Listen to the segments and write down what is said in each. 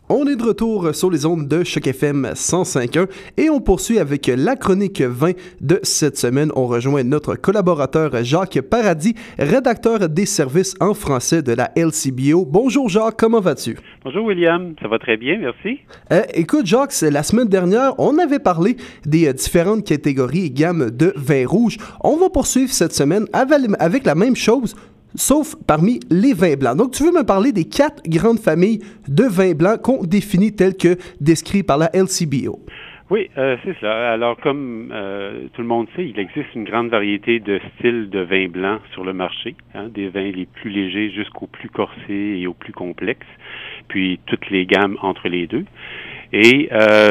On est de retour sur les ondes de Choc FM 105.1 et on poursuit avec la chronique vin de cette semaine. On rejoint notre collaborateur Jacques Paradis, rédacteur des services en français de la LCBO. Bonjour Jacques, comment vas-tu? Bonjour William, ça va très bien, merci. Écoute Jacques, la semaine dernière, on avait parlé des différentes catégories et gammes de vins rouges. On va poursuivre cette semaine avec la même chose, sauf parmi les vins blancs. Donc, tu veux me parler des 4 grandes familles de vins blancs qu'on définit tels que décrits par la LCBO? Oui, c'est cela. Alors, comme tout le monde sait, il existe une grande variété de styles de vins blancs sur le marché, des vins les plus légers jusqu'aux plus corsés et aux plus complexes, puis toutes les gammes entre les deux. Et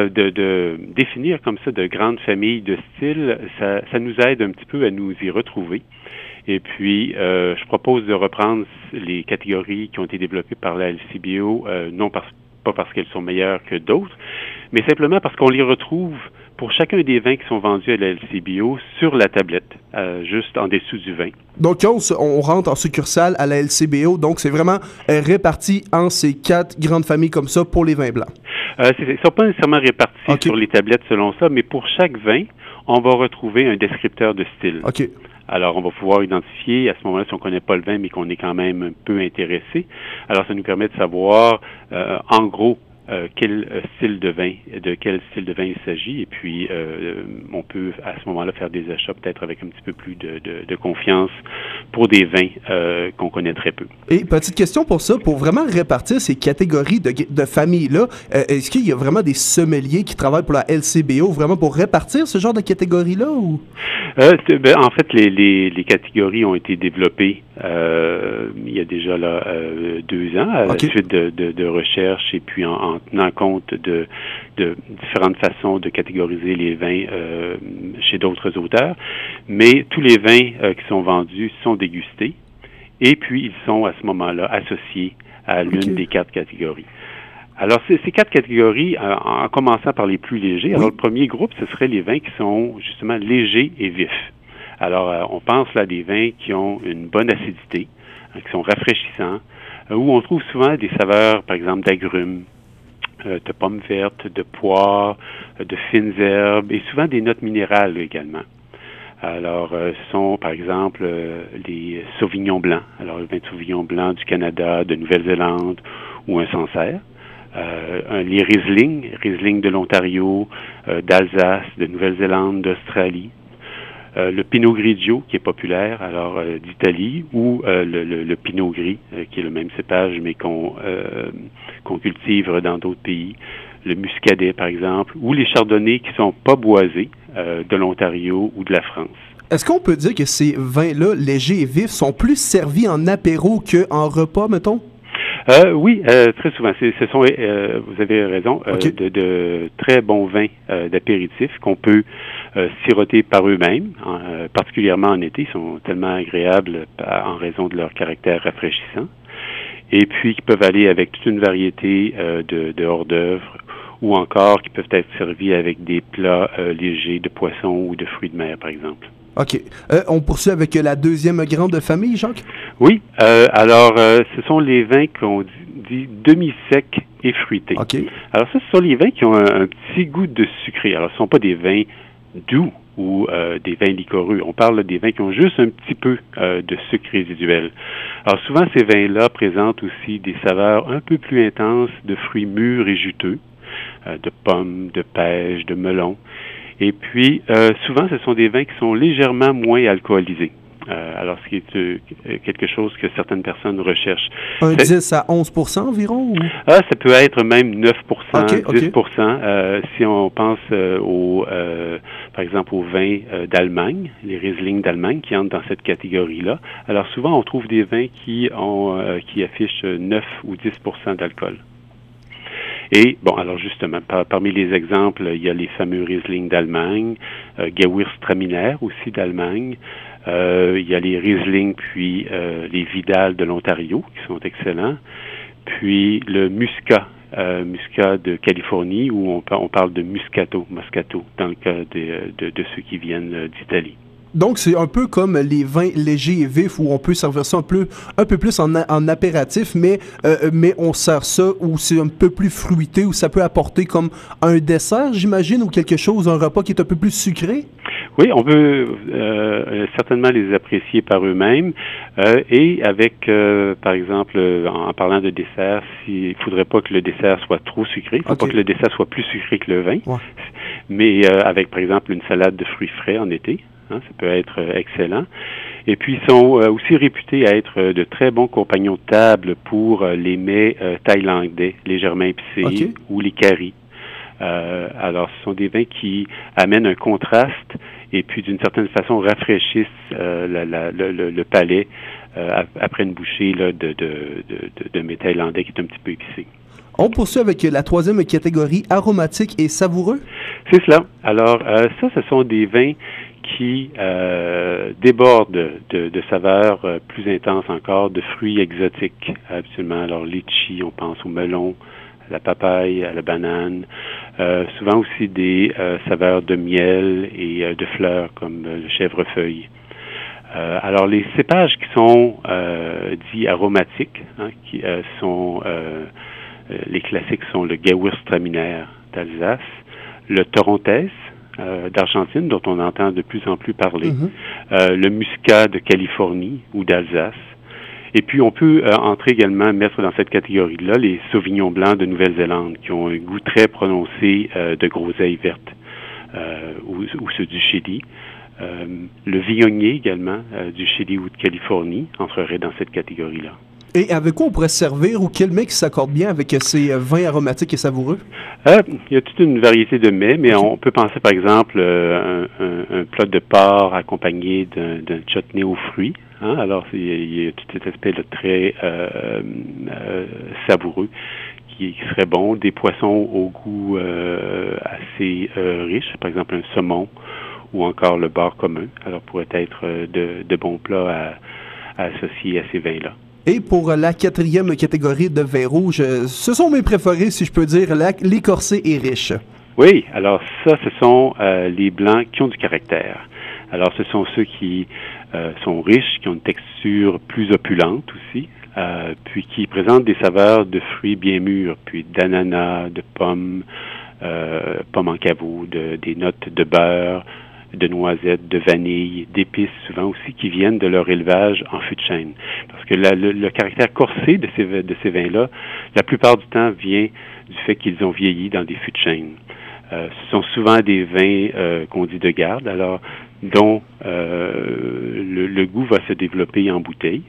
de définir comme ça de grandes familles de styles, ça nous aide un petit peu à nous y retrouver. Et puis, je propose de reprendre les catégories qui ont été développées par la LCBO, pas parce qu'elles sont meilleures que d'autres, mais simplement parce qu'on les retrouve pour chacun des vins qui sont vendus à la LCBO sur la tablette, juste en dessous du vin. Donc, on rentre en succursale à la LCBO, donc c'est vraiment réparti en ces 4 grandes familles comme ça pour les vins blancs. Ils ne sont pas nécessairement répartis sur les tablettes selon ça, mais pour chaque vin, on va retrouver un descripteur de style. OK. Alors, on va pouvoir identifier, à ce moment-là, si on ne connaît pas le vin, mais qu'on est quand même un peu intéressé. Alors, ça nous permet de savoir, en gros, de quel style de vin il s'agit. Et puis, on peut, à ce moment-là, faire des achats peut-être avec un petit peu plus de confiance pour des vins qu'on connaît très peu. Et petite question pour ça, pour vraiment répartir ces catégories de familles-là, est-ce qu'il y a vraiment des sommeliers qui travaillent pour la LCBO vraiment pour répartir ce genre de catégories-là? Ou? En fait, les catégories ont été développées il y a déjà 2 ans, à la suite de recherche et puis en tenant compte de différentes façons de catégoriser les vins chez d'autres auteurs. Mais tous les vins qui sont vendus sont dégustés et puis ils sont à ce moment-là associés à l'une des 4 catégories. Alors, ces 4 catégories, en commençant par les plus légers, alors le premier groupe, ce serait les vins qui sont justement légers et vifs. Alors, on pense là à des vins qui ont une bonne acidité, qui sont rafraîchissants, où on trouve souvent des saveurs, par exemple, d'agrumes, de pommes vertes, de poires, de fines herbes, et souvent des notes minérales également. Alors, ce sont, par exemple, les Sauvignons blancs. Alors, le vin de Sauvignon blanc du Canada, de Nouvelle-Zélande ou un Sancerre. Les Riesling de l'Ontario, d'Alsace, de Nouvelle-Zélande, d'Australie. Le Pinot Grigio, qui est populaire, alors d'Italie, ou le Pinot Gris, qui est le même cépage, mais qu'on cultive dans d'autres pays. Le Muscadet, par exemple, ou les Chardonnays qui sont pas boisés, de l'Ontario ou de la France. Est-ce qu'on peut dire que ces vins-là, légers et vifs, sont plus servis en apéro qu'en repas, mettons? Oui, très souvent. Vous avez raison, de très bons vins d'apéritif qu'on peut siroter par eux-mêmes, particulièrement en été. Ils sont tellement agréables en raison de leur caractère rafraîchissant. Et puis, qui peuvent aller avec toute une variété de hors-d'œuvre ou encore qui peuvent être servis avec des plats légers de poissons ou de fruits de mer, par exemple. OK. On poursuit avec la deuxième grande famille, Jacques? Oui. Alors, ce sont les vins qu'on dit demi-secs et fruités. OK. Alors, ça, ce sont les vins qui ont un petit goût de sucré. Alors, ce ne sont pas des vins doux ou des vins liquoreux. On parle des vins qui ont juste un petit peu de sucre résiduel. Alors, souvent, ces vins-là présentent aussi des saveurs un peu plus intenses de fruits mûrs et juteux, de pommes, de pêches, de melons. Et puis, souvent, ce sont des vins qui sont légèrement moins alcoolisés. Alors, ce qui est quelque chose que certaines personnes recherchent. 10 à 11% environ? Ou? Ça peut être même 9%, 10%. Si on pense par exemple, aux vins d'Allemagne, les Riesling d'Allemagne qui entrent dans cette catégorie-là. Alors, souvent, on trouve des vins qui affichent 9 ou 10% d'alcool. Et, bon, alors justement, parmi les exemples, il y a les fameux Riesling d'Allemagne, Gewürztraminer aussi d'Allemagne, il y a les Riesling, puis les Vidal de l'Ontario, qui sont excellents, puis le Muscat de Californie, où on parle de Moscato, dans le cas de ceux qui viennent d'Italie. Donc, c'est un peu comme les vins légers et vifs où on peut servir ça un peu plus en apéritif, mais on sert ça où c'est un peu plus fruité, où ça peut apporter comme un dessert, j'imagine, ou quelque chose, un repas qui est un peu plus sucré? Oui, on peut certainement les apprécier par eux-mêmes et avec, par exemple, en parlant de dessert, il faudrait pas que le dessert soit trop sucré, il faut pas que le dessert soit plus sucré que le vin, mais avec, par exemple, une salade de fruits frais en été, hein, ça peut être excellent. Et puis, ils sont aussi réputés à être de très bons compagnons de table pour les mets thaïlandais, légèrement épicés, ou les currys. Alors, ce sont des vins qui amènent un contraste et puis, d'une certaine façon, rafraîchissent le palais après une bouchée là, de mets thaïlandais qui est un petit peu épicé. On poursuit avec la troisième catégorie, aromatique et savoureux. C'est cela. Alors, ça, ce sont des vins qui débordent de saveurs plus intenses encore, de fruits exotiques, absolument. Alors, litchi, on pense au melon, à la papaye, à la banane. Souvent aussi des saveurs de miel et de fleurs, comme le chèvrefeuille. Alors, les cépages qui sont dits aromatiques, hein, qui sont... les classiques sont le Gewürztraminer d'Alsace, le Torrontés d'Argentine, dont on entend de plus en plus parler, le Muscat de Californie ou d'Alsace. Et puis, on peut entrer également, mettre dans cette catégorie-là les Sauvignons blancs de Nouvelle-Zélande, qui ont un goût très prononcé de groseille verte, ou ceux du Chili. Le Viognier également, du Chili ou de Californie, entrerait dans cette catégorie-là. Et avec quoi on pourrait se servir ou quel mets qui s'accorde bien avec ces vins aromatiques et savoureux? Il y a toute une variété de mets, mais on peut penser par exemple un plat de porc accompagné d'un chutney aux fruits. Hein? Alors, il y a tout cet aspect là, très savoureux qui serait bon. Des poissons au goût assez riche, par exemple un saumon ou encore le bar commun. Alors, pourrait être de bons plats à associer à ces vins-là. Et pour la quatrième catégorie de vins rouges, ce sont mes préférés, si je peux dire, les corsés et riches. Oui, alors ça, ce sont les blancs qui ont du caractère. Alors, ce sont ceux qui sont riches, qui ont une texture plus opulente aussi, puis qui présentent des saveurs de fruits bien mûrs, puis d'ananas, de pommes, pommes en caveau, des notes de beurre, de noisettes, de vanille, d'épices souvent aussi qui viennent de leur élevage en fût de chêne. Parce que le caractère corsé de ces vins-là, la plupart du temps vient du fait qu'ils ont vieilli dans des fûts de chêne. Ce sont souvent des vins qu'on dit de garde, alors dont le goût va se développer en bouteille.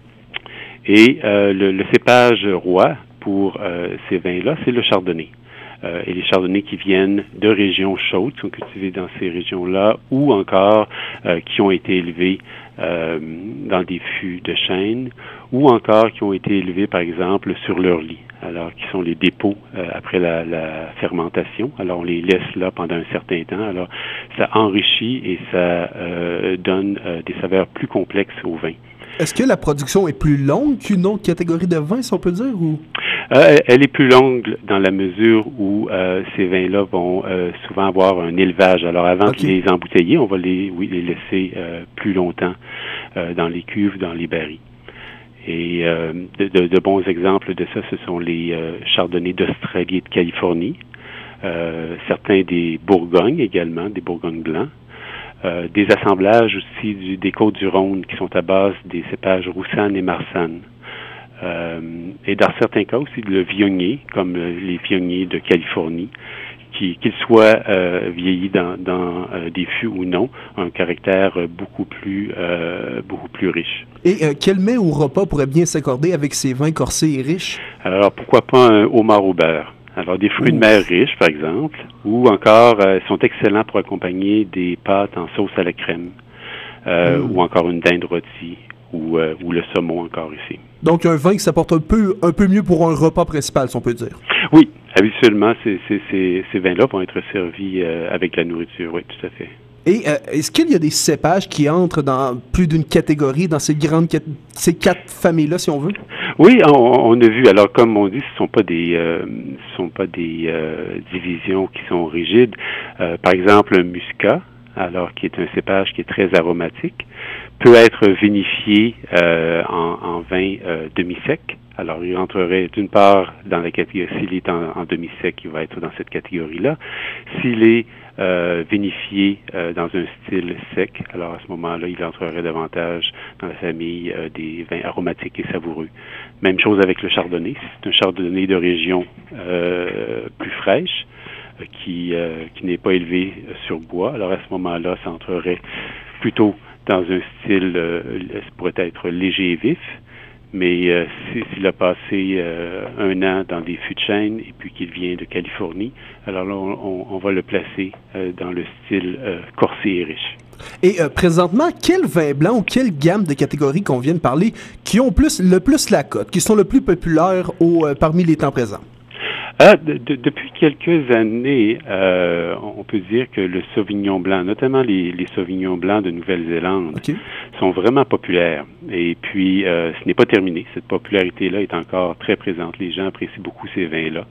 Et le cépage roi pour ces vins-là, c'est le chardonnay. Et les chardonnays qui viennent de régions chaudes, qui sont cultivés dans ces régions-là, ou encore qui ont été élevés dans des fûts de chêne, ou encore qui ont été élevés, par exemple, sur leur lit, alors qui sont les dépôts après la fermentation. Alors, on les laisse là pendant un certain temps. Alors, ça enrichit et ça donne des saveurs plus complexes au vin. Est-ce que la production est plus longue qu'une autre catégorie de vin, si on peut dire, ou? Elle est plus longue dans la mesure où ces vins-là vont souvent avoir un élevage. Alors, avant de les embouteiller, on va les laisser plus longtemps dans les cuves, dans les barils. Et de bons exemples de ça, ce sont les chardonnays d'Australie et de Californie, certains des Bourgognes également, des Bourgognes blancs. Des assemblages aussi des Côtes-du-Rhône qui sont à base des cépages Roussanne et Marsanne. Et dans certains cas aussi le Viognier, comme les Viogniers de Californie, qu'ils soient vieillis dans des fûts ou non, ont un caractère beaucoup plus riche. Et quel mets ou repas pourrait bien s'accorder avec ces vins corsés et riches? Alors, pourquoi pas un homard au beurre? Alors, des fruits de mer riches, par exemple, ou encore, sont excellents pour accompagner des pâtes en sauce à la crème, ou encore une dinde rôtie, ou le saumon encore ici. Donc, un vin qui s'apporte un peu mieux pour un repas principal, si on peut dire. Oui, habituellement, ces vins-là vont être servis avec la nourriture, oui, tout à fait. Et est-ce qu'il y a des cépages qui entrent dans plus d'une catégorie, dans ces quatre familles-là, si on veut? Oui, on a vu. Alors, comme on dit, ce sont pas des divisions qui sont rigides. Par exemple, un muscat, alors qui est un cépage qui est très aromatique, peut être vinifié en vin demi-sec. Alors, il rentrerait d'une part dans la catégorie, s'il est en demi-sec, il va être dans cette catégorie-là. S'il est vinifié dans un style sec, alors à ce moment-là, il entrerait davantage dans la famille des vins aromatiques et savoureux. Même chose avec le chardonnay. C'est un chardonnay de région plus fraîche, qui n'est pas élevé sur bois. Alors à ce moment-là, ça entrerait plutôt dans un style, ça pourrait être léger et vif. Mais s'il a passé un an dans des fûts de chêne et puis qu'il vient de Californie, alors là, on va le placer dans le style corsé et riche. Et présentement, quel vin blanc ou quelle gamme de catégories qu'on vient de parler qui ont le plus la cote, qui sont le plus populaires parmi les temps présents? Depuis quelques années, on peut dire que le Sauvignon blanc, notamment les Sauvignons blancs de Nouvelle-Zélande, sont vraiment populaires. Et puis, ce n'est pas terminé. Cette popularité-là est encore très présente. Les gens apprécient beaucoup ces vins-là.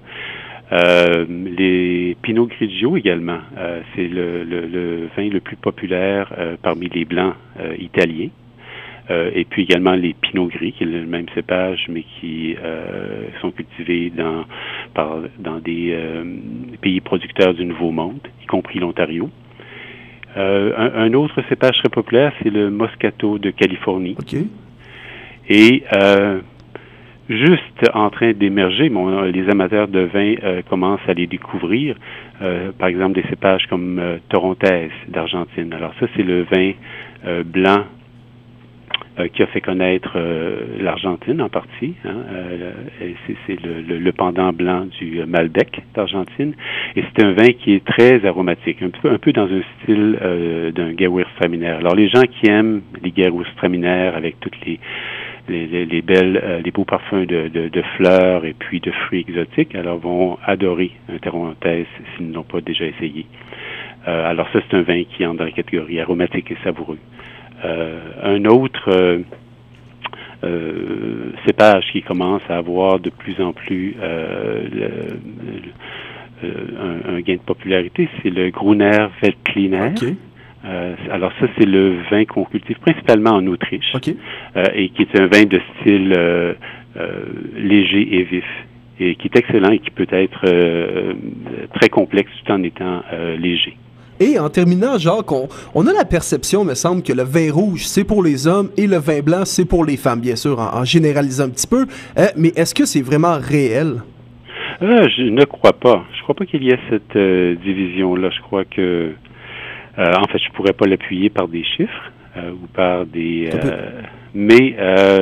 Les Pinot Grigio également, c'est le vin le plus populaire parmi les blancs italiens. Et puis également les Pinot Gris, qui est le même cépage, mais qui sont cultivés dans des pays producteurs du Nouveau Monde, y compris l'Ontario. Un autre cépage très populaire, c'est le Moscato de Californie. Okay. Et juste en train d'émerger, les amateurs de vin commencent à les découvrir. Par exemple, des cépages comme Torrontés d'Argentine. Alors ça, c'est le vin blanc qui a fait connaître l'Argentine en partie. C'est le pendant blanc du Malbec d'Argentine. Et c'est un vin qui est très aromatique, un peu dans un style d'un Gewürztraminer. Alors les gens qui aiment les Gewürztraminer avec toutes les beaux parfums de fleurs et puis de fruits exotiques, alors vont adorer un Torrontés s'ils ne l'ont pas déjà essayé. Alors ça, c'est un vin qui entre dans la catégorie aromatique et savoureux. Un autre cépage qui commence à avoir de plus en plus un gain de popularité, c'est le Gruner Veltliner. Okay. Alors ça, c'est le vin qu'on cultive principalement en Autriche, okay. Et qui est un vin de style léger et vif, et qui est excellent et qui peut être très complexe tout en étant léger. Et en terminant, Jacques, on a la perception, me semble, que le vin rouge, c'est pour les hommes et le vin blanc, c'est pour les femmes, bien sûr, en généralisant un petit peu. Mais est-ce que c'est vraiment réel? Je ne crois pas. Je crois pas qu'il y ait cette division-là. Je crois que, en fait, je pourrais pas l'appuyer par des chiffres ou par des... mais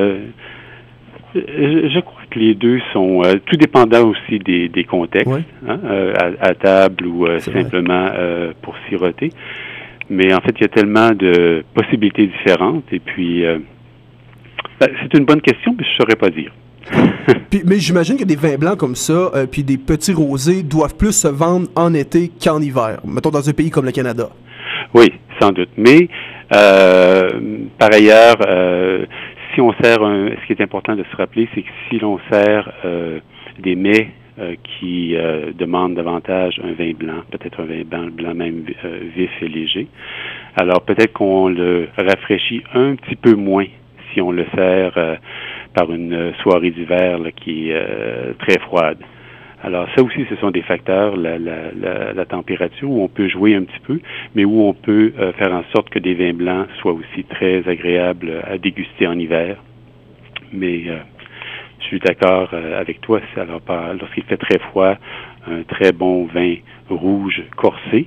je crois que les deux sont tout dépendant aussi des contextes, ouais. À table ou simplement pour siroter. Mais en fait, il y a tellement de possibilités différentes. Et puis, c'est une bonne question, mais je ne saurais pas dire. Mais j'imagine que des vins blancs comme ça, puis des petits rosés doivent plus se vendre en été qu'en hiver, mettons dans un pays comme le Canada. Oui, sans doute. Mais par ailleurs, si on sert ce qui est important de se rappeler, c'est que si l'on sert des mets qui demandent davantage un vin blanc, peut-être un vin blanc même vif et léger, alors peut-être qu'on le rafraîchit un petit peu moins si on le sert par une soirée d'hiver qui est très froide. Alors ça aussi, ce sont des facteurs, la température, où on peut jouer un petit peu, mais où on peut faire en sorte que des vins blancs soient aussi très agréables à déguster en hiver. Mais je suis d'accord avec toi, alors lorsqu'il fait très froid, un très bon vin rouge corsé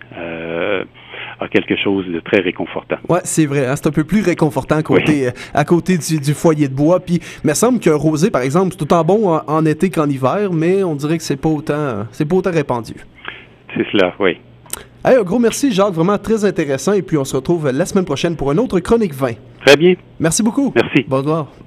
a quelque chose de très réconfortant. Ouais, c'est vrai, hein, c'est un peu plus réconfortant à côté du foyer de bois. Puis, il me semble qu'un rosé, par exemple, c'est autant bon en été qu'en hiver, mais on dirait que c'est pas autant répandu. C'est cela, oui. Hey, un gros merci, Jacques, vraiment très intéressant. Et puis, on se retrouve la semaine prochaine pour une autre chronique vin. Très bien. Merci beaucoup. Merci. Bonsoir.